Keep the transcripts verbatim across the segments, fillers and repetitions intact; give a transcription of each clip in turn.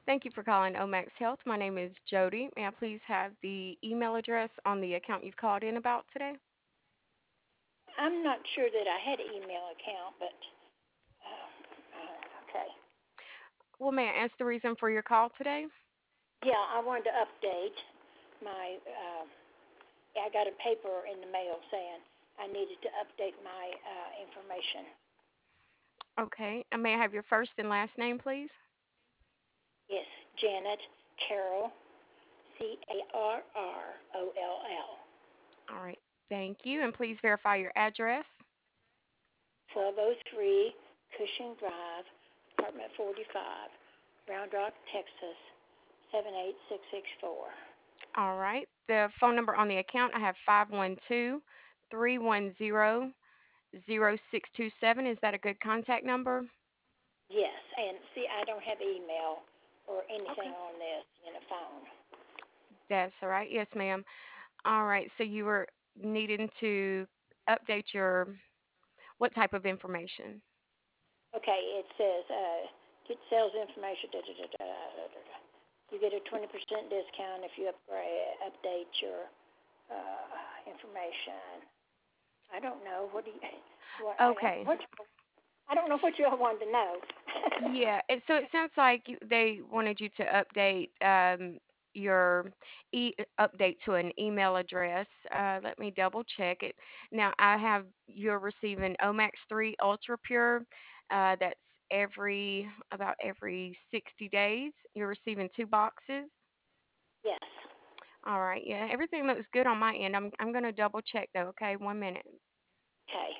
Thank you for calling Omax Health. My name is Jody. May I please have the email address on the account you've called in about today? I'm not sure that I had an email account, but uh, uh, okay. Well, may I ask the reason for your call today? Yeah, I wanted to update my. Uh, I got a paper in the mail saying I needed to update my uh, information. Okay. And may I have your first and last name, please? Yes, Janet Carroll, C A R R O L L, All right. Thank you. And please verify your address. twelve oh three Cushing Drive, apartment forty-five, Round Rock, Texas, seven eight six six four. All right. The phone number on the account, I have five one two, three one zero, zero six two seven. Is that a good contact number? Yes, and see, I don't have email or anything Okay. on this in a phone. That's all right. Yes, ma'am. All right. So you were needing to update your what type of information? Okay, it says uh, get sales information. Da, da, da, da, da, da, da. You get a twenty percent discount if you upgrade, update your uh, information. I don't know what do you what I Okay. what I don't know what you all wanted to know. Yeah, and so it sounds like you, they wanted you to update um, your e update to an email address. Uh, let me double check it. Now I have you're receiving Omax three Ultra Pure. Uh, that's every about every sixty days. You're receiving two boxes. Yes. All right, yeah, everything looks good on my end. I'm I'm gonna double check though. Okay, one minute. Okay.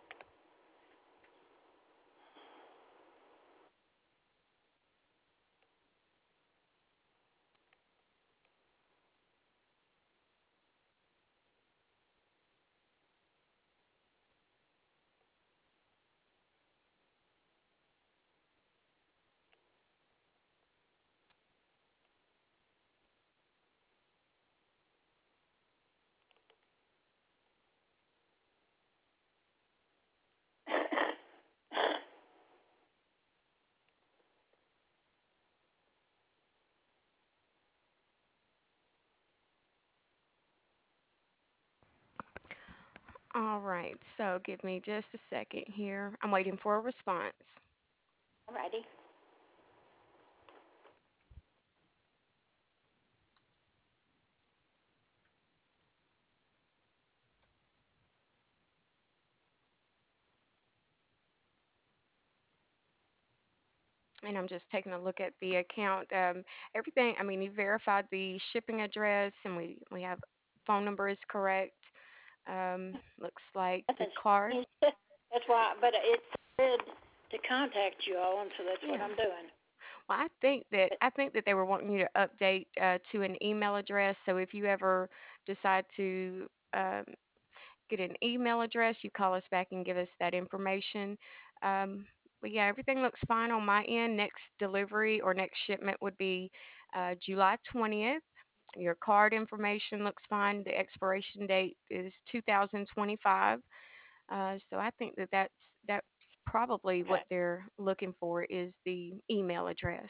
All right, so give me just a second here. I'm waiting for a response. Alrighty. And I'm just taking a look at the account. Um, everything, I mean, you verified the shipping address, and we we have phone number is correct. Um, looks like the Nothing's card. changed. That's why, but it said to contact you all, and so that's what Yeah. I'm doing. Well, I think that But I think that they were wanting you to update uh, to an email address. So if you ever decide to um, get an email address, you call us back and give us that information. Um, but yeah, everything looks fine on my end. Next delivery or next shipment would be uh, July twentieth. Your card information looks fine. The expiration date is two thousand twenty-five. Uh, so I think that that's that's probably what okay. they're looking for is the email address.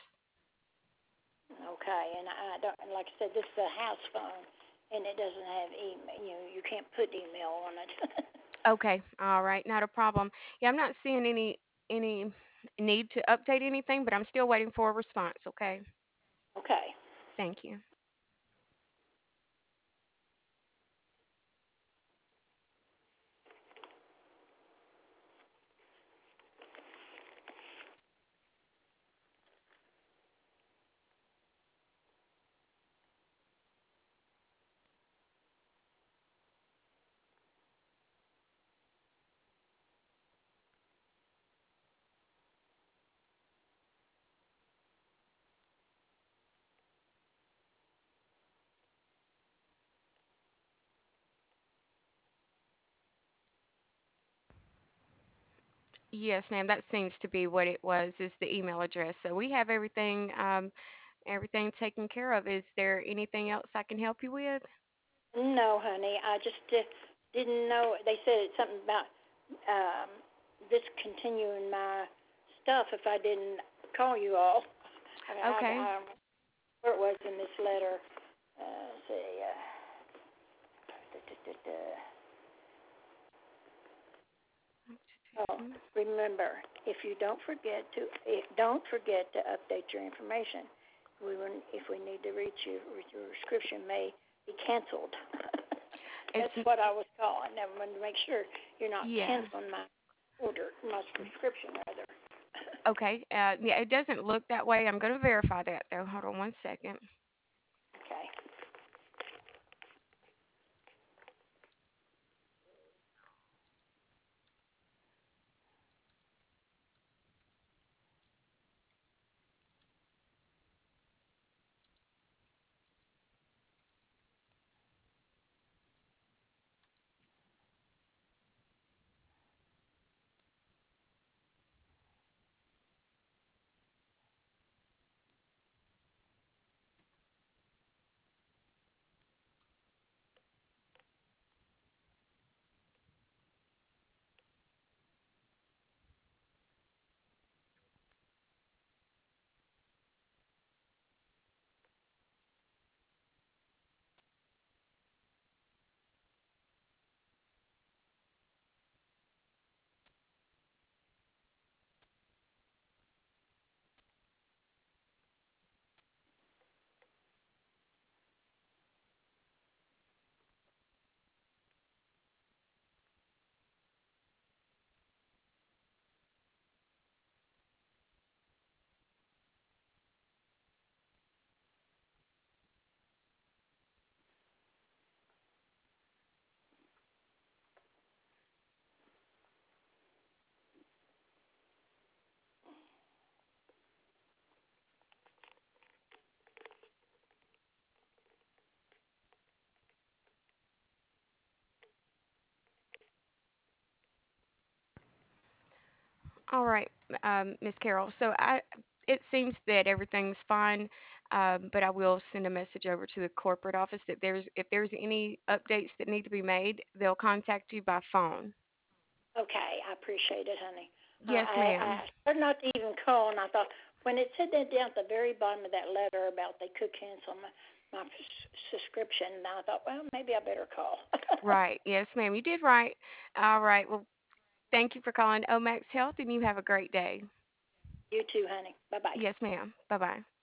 Okay, and I don't, like I said, this is a house phone, and it doesn't have email. You know, you can't put email on it. Okay, all right, not a problem. Yeah, I'm not seeing any any need to update anything, but I'm still waiting for a response. Okay. Okay. Thank you. Yes, ma'am. That seems to be what it was, is the email address. So we have everything um everything taken care of. Is there anything else I can help you with? No, honey, I just uh, didn't know. They said something about um, discontinuing my stuff if I didn't call you all. I mean, I, Okay. I don't know where it was in this letter. Uh, let's see. Uh, da, da, da, da. Oh, remember, if you don't forget to, if, don't forget to update your information. We will, if we need to reach you, your prescription may be canceled. It's That's what I was calling. I wanted to make sure you're not yeah. canceling my order, my prescription rather. Okay. Uh, yeah, it doesn't look that way. I'm going to verify that though. Hold on one second. Okay. All right, um, Miss Carol. So I, it seems that everything's fine, um, but I will send a message over to the corporate office that there's if there's any updates that need to be made, they'll contact you by phone. Okay, I appreciate it, honey. Uh, Yes, I, I ma'am. started not to even call, and I thought when it said that down at the very bottom of that letter about they could cancel my my subscription, and I thought, well, maybe I better call. Right. Yes, ma'am. You did right. All right. Well, thank you for calling Omax Health, and you have a great day. You too, honey. Bye bye. Yes, ma'am. Bye bye.